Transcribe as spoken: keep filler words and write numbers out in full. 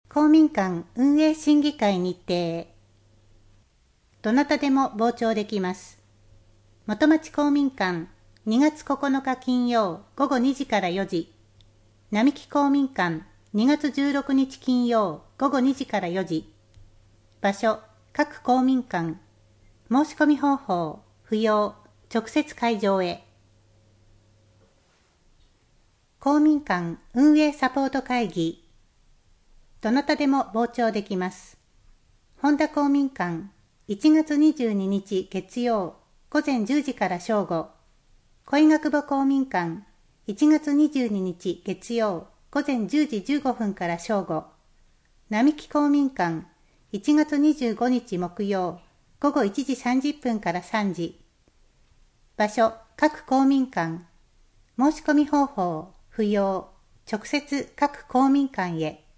公民館運営審議会日程。どなたでも傍聴できます。元町公民館にがつここのか金曜午後にじからよじ。並木公民館にがつじゅうろくにち金曜午後にじからよじ。場所、各公民館。申し込み方法、不要、直接会場へ。公民館運営サポート会議。どなたでも傍聴できます。本田公民館いちがつにじゅうににち月曜午前じゅうじから正午。小井学母公民館いちがつにじゅうににち月曜午前じゅうじじゅうごふんから正午。並木公民館いちがつにじゅうごにち木曜午後いちじさんじゅっぷんからさんじ。場所、各公民館。申し込み方法、不要、直接各公民館へ。